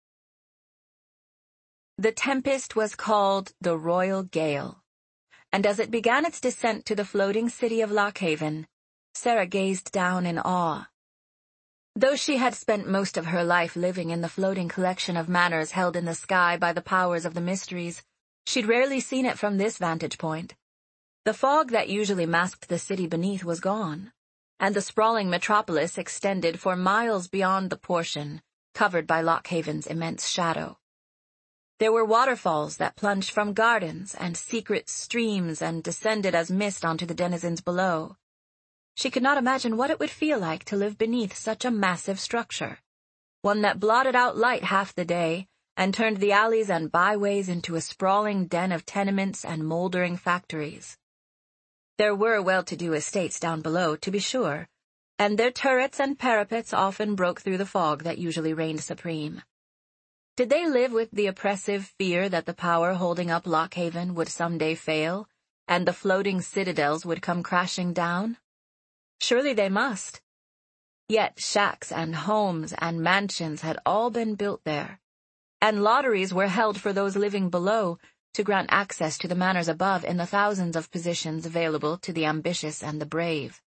S1: The tempest was called the Royal Gale, and as it began its descent to the floating city of Lockhaven, Sarah gazed down in awe. Though she had spent most of her life living in the floating collection of manors held in the sky by the powers of the mysteries, she'd rarely seen it from this vantage point. The fog that usually masked the city beneath was gone, and the sprawling metropolis extended for miles beyond the portion covered by Lockhaven's immense shadow. There were waterfalls that plunged from gardens and secret streams and descended as mist onto the denizens below. She could not imagine what it would feel like to live beneath such a massive structure, one that blotted out light half the day and turned the alleys and byways into a sprawling den of tenements and moldering factories. There were well-to-do estates down below, to be sure, and their turrets and parapets often broke through the fog that usually reigned supreme. Did they live with the oppressive fear that the power holding up Lockhaven would someday fail, and the floating citadels would come crashing down? Surely they must. Yet shacks and homes and mansions had all been built there, and lotteries were held for those living below to grant access to the manors above in the thousands of positions available to the ambitious and the brave.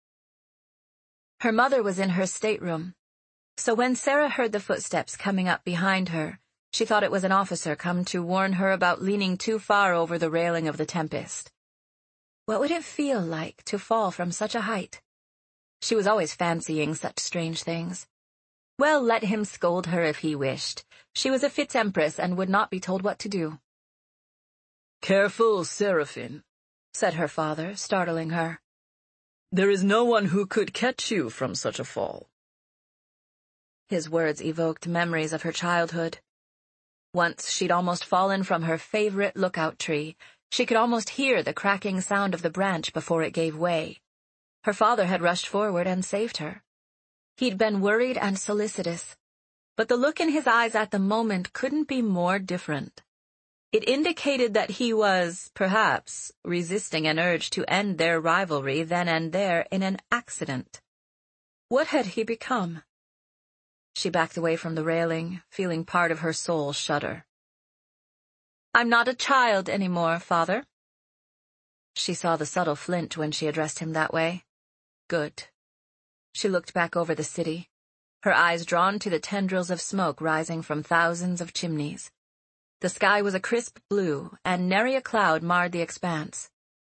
S1: Her mother was in her stateroom, so when Sarah heard the footsteps coming up behind her, she thought it was an officer come to warn her about leaning too far over the railing of the Tempest. What would it feel like to fall from such a height? She was always fancying such strange things. Well, let him scold her if he wished. She was a Fitz-Empress and would not be told what to do.
S2: "Careful, Seraphine," said her father, startling her. "There is no one who could catch you from such a fall."
S1: His words evoked memories of her childhood. Once she'd almost fallen from her favorite lookout tree. She could almost hear the cracking sound of the branch before it gave way. Her father had rushed forward and saved her. He'd been worried and solicitous, but the look in his eyes at the moment couldn't be more different. It indicated that he was, perhaps, resisting an urge to end their rivalry then and there in an accident. What had he become? She backed away from the railing, feeling part of her soul shudder. "I'm not a child anymore, Father." She saw the subtle flinch when she addressed him that way. Good. She looked back over the city, her eyes drawn to the tendrils of smoke rising from thousands of chimneys. The sky was a crisp blue, and nary a cloud marred the expanse.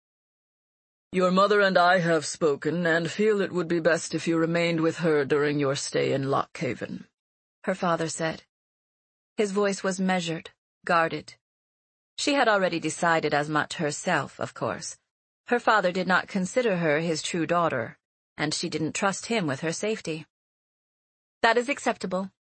S2: "Your mother and I have spoken, and feel it would be best if you remained with her during your stay in Lockhaven,"
S1: her father said. His voice was measured, guarded. She had already decided as much herself, of course. Her father did not consider her his true daughter, and she didn't trust him with her safety. "That is acceptable."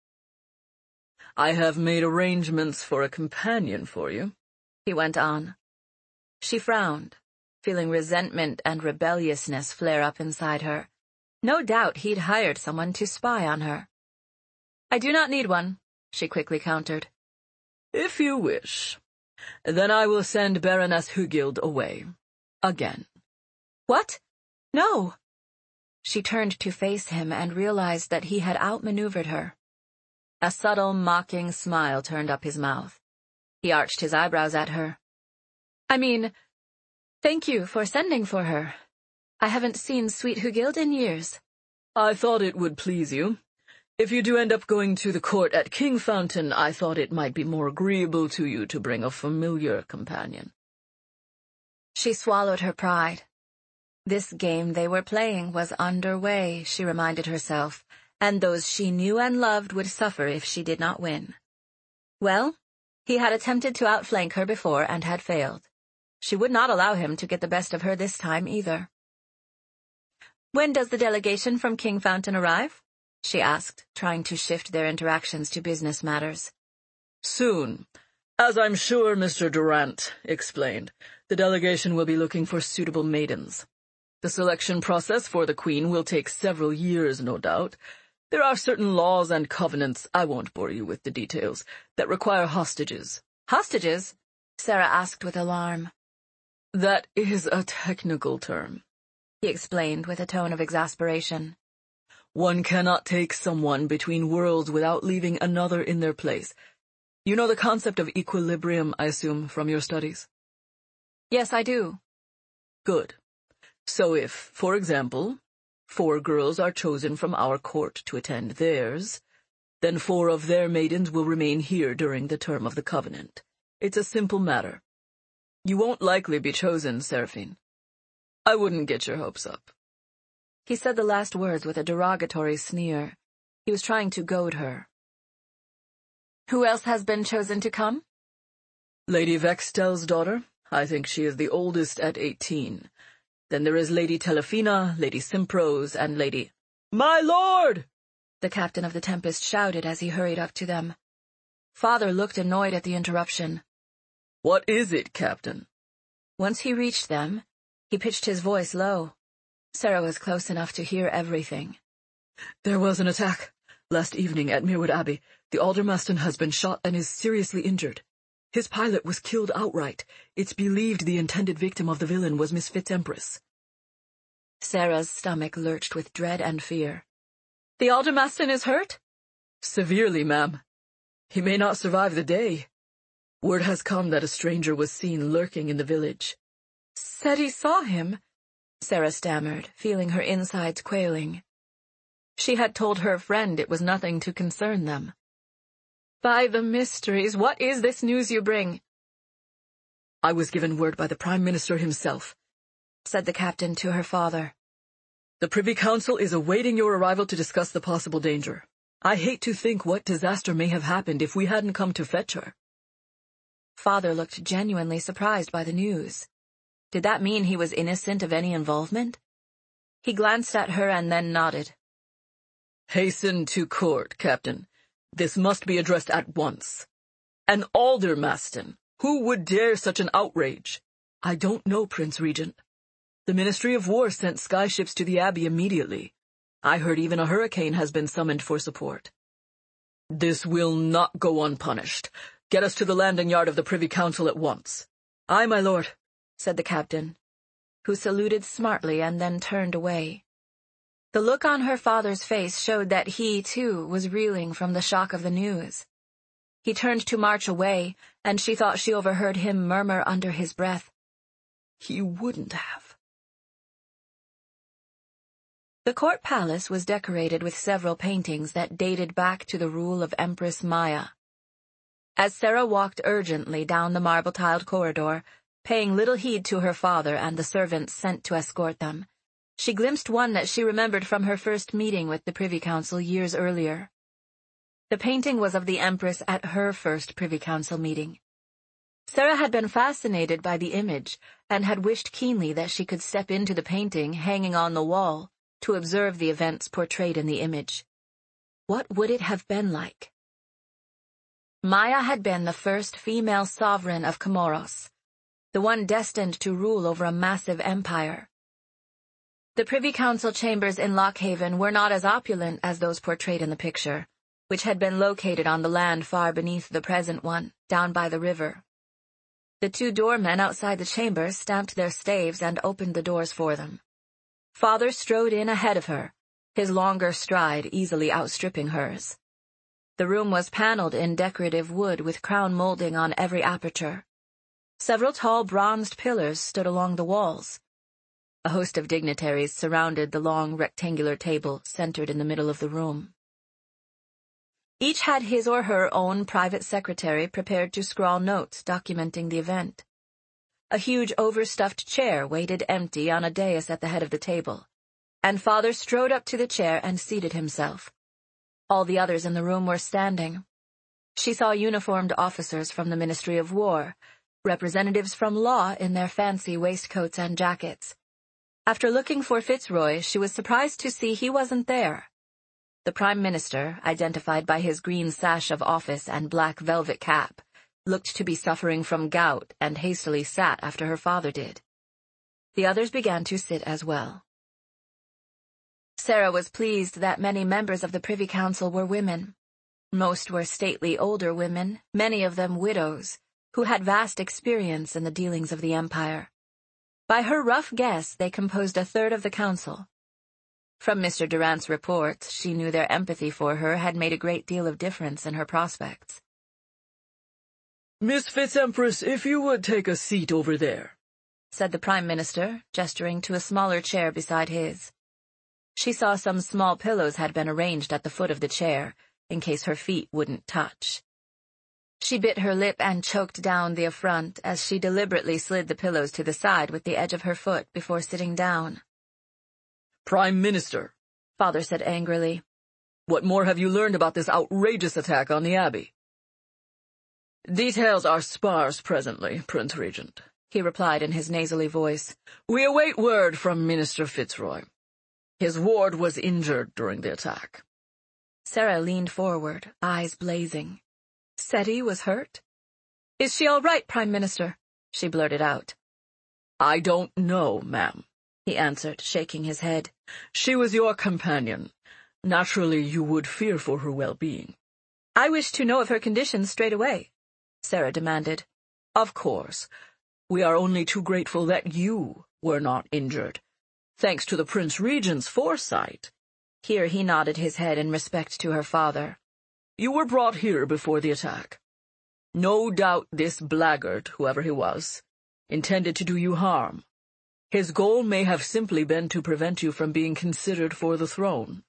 S2: "I have made arrangements for a companion for you,"
S1: he went on. She frowned, feeling resentment and rebelliousness flare up inside her. No doubt he'd hired someone to spy on her. "I do not need one," she quickly countered.
S2: "If you wish. Then I will send Baroness Hugild away. Again."
S1: "What? No." She turned to face him and realized that he had outmaneuvered her. A subtle, mocking smile turned up his mouth. He arched his eyebrows at her. "I mean, thank you for sending for her. I haven't seen sweet Hugild in years."
S2: "I thought it would please you. If you do end up going to the court at Kingfountain, I thought it might be more agreeable to you to bring a familiar companion."
S1: She swallowed her pride. This game they were playing was underway, she reminded herself, and those she knew and loved would suffer if she did not win. Well, he had attempted to outflank her before and had failed. She would not allow him to get the best of her this time either. "When does the delegation from Kingfountain arrive?" she asked, trying to shift their interactions to business matters.
S2: "Soon. As I'm sure Mister Durant explained, the delegation will be looking for suitable maidens. The selection process for the Queen will take several years, no doubt. There are certain laws and covenants, I won't bore you with the details, that require hostages.
S1: Hostages? Sarah asked with alarm.
S2: That is a technical term,
S1: he explained with a tone of exasperation.
S2: One cannot take someone between worlds without leaving another in their place. You know the concept of equilibrium, I assume, from your studies?
S1: Yes, I do.
S2: Good. So if, for example, four girls are chosen from our court to attend theirs, then four of their maidens will remain here during the term of the covenant. It's a simple matter. You won't likely be chosen, Seraphine. I wouldn't get your hopes up.
S1: He said the last words with a derogatory sneer. He was trying to goad her. Who else has been chosen to come?
S2: Lady Vextel's daughter. I think she is the oldest at eighteen. Then there is Lady Telefina, Lady Simprose, and Lady— My lord!
S1: The captain of the Tempest shouted as he hurried up to them. Father looked annoyed at the interruption.
S2: What is it, Captain?
S1: Once he reached them, he pitched his voice low. Sarah was close enough to hear everything.
S2: There was an attack last evening at Mirwood Abbey. The Aldermaston has been shot and is seriously injured. His pilot was killed outright. It's believed the intended victim of the villain was Miss Fitzempress.
S1: Sarah's stomach lurched with dread and fear. The Aldermaston is hurt?
S2: Severely, ma'am. He may not survive the day. Word has come that a stranger was seen lurking in the village.
S1: Said he saw him, Sarah stammered, feeling her insides quailing. She had told her friend it was nothing to concern them. By the mysteries, what is this news you bring?
S2: I was given word by the Prime Minister himself,
S1: said the captain to her father.
S2: The Privy Council is awaiting your arrival to discuss the possible danger. I hate to think what disaster may have happened if we hadn't come to fetch her.
S1: Father looked genuinely surprised by the news. Did that mean he was innocent of any involvement? He glanced at her and then nodded.
S2: Hasten to court, Captain. This must be addressed at once. An Aldermaston! Who would dare such an outrage? I don't know, Prince Regent. The Ministry of War sent skyships to the Abbey immediately. I heard even a hurricane has been summoned for support. This will not go unpunished. Get us to the landing yard of the Privy Council at once. Aye, my lord,
S1: said the captain, who saluted smartly and then turned away. The look on her father's face showed that he, too, was reeling from the shock of the news. He turned to march away, and she thought she overheard him murmur under his breath,
S2: He wouldn't have.
S1: The court palace was decorated with several paintings that dated back to the rule of Empress Maya. As Sarah walked urgently down the marble-tiled corridor, paying little heed to her father and the servants sent to escort them, she glimpsed one that she remembered from her first meeting with the Privy Council years earlier. The painting was of the Empress at her first Privy Council meeting. Sarah had been fascinated by the image and had wished keenly that she could step into the painting hanging on the wall to observe the events portrayed in the image. What would it have been like? Maya had been the first female sovereign of Comoros, the one destined to rule over a massive empire. The Privy Council chambers in Lockhaven were not as opulent as those portrayed in the picture, which had been located on the land far beneath the present one, down by the river. The two doormen outside the chambers stamped their staves and opened the doors for them. Father strode in ahead of her, his longer stride easily outstripping hers. The room was paneled in decorative wood with crown molding on every aperture. Several tall bronzed pillars stood along the walls. A host of dignitaries surrounded the long rectangular table centered in the middle of the room. Each had his or her own private secretary prepared to scrawl notes documenting the event. A huge overstuffed chair waited empty on a dais at the head of the table, and Father strode up to the chair and seated himself. All the others in the room were standing. She saw uniformed officers from the Ministry of War, representatives from law in their fancy waistcoats and jackets. After looking for Fitzroy, she was surprised to see he wasn't there. The Prime Minister, identified by his green sash of office and black velvet cap, looked to be suffering from gout, and hastily sat after her father did. The others began to sit as well. Sarah was pleased that many members of the Privy Council were women. Most were stately older women, many of them widows, who had vast experience in the dealings of the empire. By her rough guess, they composed a third of the council. From Mister Durant's reports, she knew their empathy for her had made a great deal of difference in her prospects.
S2: "Miss Fitzempress, if you would take a seat over there,"
S1: said the Prime Minister, gesturing to a smaller chair beside his. She saw some small pillows had been arranged at the foot of the chair, in case her feet wouldn't touch. She bit her lip and choked down the affront as she deliberately slid the pillows to the side with the edge of her foot before sitting down.
S2: "Prime Minister,"
S1: Father said angrily,
S2: "what more have you learned about this outrageous attack on the Abbey?" "Details are sparse presently, Prince Regent,"
S1: he replied in his nasally voice.
S2: "We await word from Minister Fitzroy. His ward was injured during the attack."
S1: Sarah leaned forward, eyes blazing. Seti was hurt? "Is she all right, Prime Minister?" she blurted out.
S2: "I don't know, ma'am," he answered, shaking his head. "She was your companion. Naturally, you would fear for her well-being."
S1: "I wish to know of her condition straight away," Sarah demanded.
S2: "Of course. We are only too grateful that you were not injured, thanks to the Prince Regent's foresight."
S1: Here he nodded his head in respect to her father.
S2: "You were brought here before the attack. No doubt this blackguard, whoever he was, intended to do you harm. His goal may have simply been to prevent you from being considered for the throne."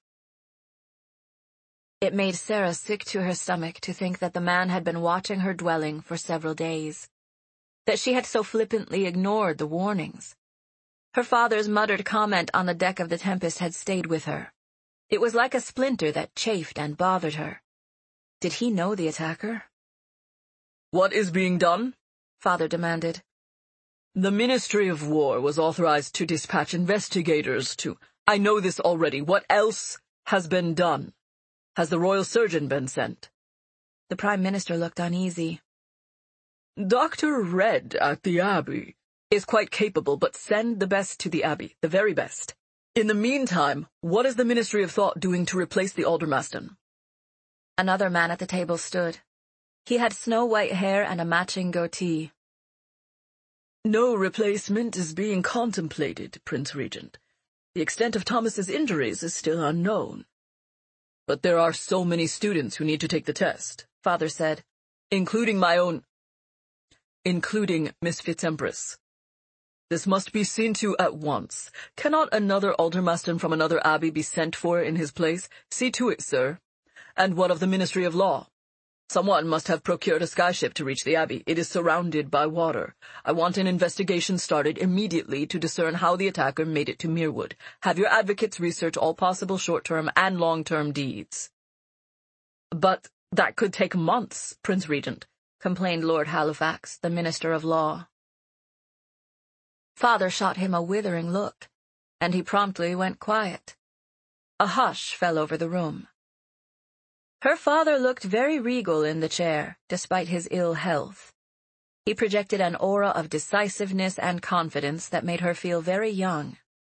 S1: It made Sarah sick to her stomach to think that the man had been watching her dwelling for several days, that she had so flippantly ignored the warnings. Her father's muttered comment on the deck of the Tempest had stayed with her. It was like a splinter that chafed and bothered her. Did he know the attacker?
S2: "What is being done?"
S1: Father demanded.
S2: "The Ministry of War was authorized to dispatch investigators to—" "I know this already. What else has been done? Has the royal surgeon been sent?"
S1: The Prime Minister looked uneasy.
S2: "Doctor Red at the Abbey is quite capable, but send the best to the Abbey, the very best. In the meantime, what is the Ministry of Thought doing to replace the Aldermaston?"
S1: Another man at the table stood. He had snow-white hair and a matching goatee.
S2: "No replacement is being contemplated, Prince Regent. The extent of Thomas's injuries is still unknown. But there are so many students who need to take the test," Father said, "including my own... including Miss Fitzempress. This must be seen to at once. Cannot another Aldermaston from another abbey be sent for in his place? See to it, sir. And what of the Ministry of Law? Someone must have procured a skyship to reach the Abbey. It is surrounded by water. I want an investigation started immediately to discern how the attacker made it to Merewood. Have your advocates research all possible short-term and long-term deeds." "But that could take months, Prince Regent,"
S1: complained Lord Halifax, the Minister of Law. Father shot him a withering look, and he promptly went quiet. A hush fell over the room. Her father looked very regal in the chair, despite his ill health. He projected an aura of decisiveness and confidence that made her feel very young.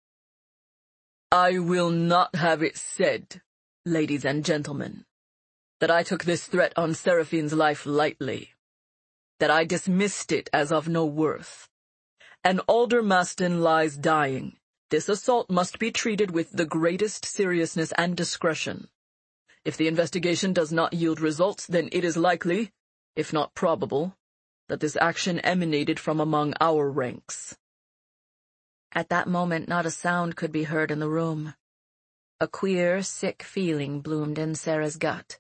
S2: "I will not have it said, ladies and gentlemen, that I took this threat on Seraphine's life lightly, that I dismissed it as of no worth. An Aldermaston lies dying. This assault must be treated with the greatest seriousness and discretion. If the investigation does not yield results, then it is likely, if not probable, that this action emanated from among our ranks."
S1: At that moment not a sound could be heard in the room. A queer, sick feeling bloomed in Sarah's gut.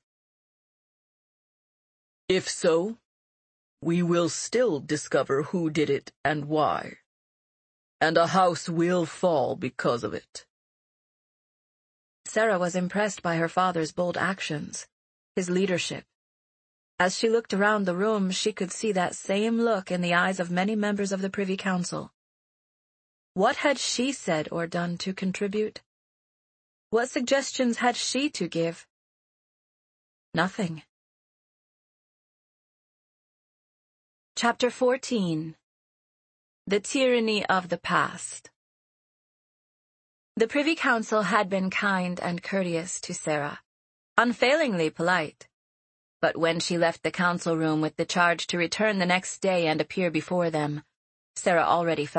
S2: "If so, we will still discover who did it and why. And a house will fall because of it."
S1: Sarah was impressed by her father's bold actions, his leadership. As she looked around the room, she could see that same look in the eyes of many members of the Privy Council. What had she said or done to contribute? What suggestions had she to give? Nothing. Chapter fourteen. The Tyranny of the Past. The Privy Council had been kind and courteous to Sarah, unfailingly polite. But when she left the council room with the charge to return the next day and appear before them, Sarah already felt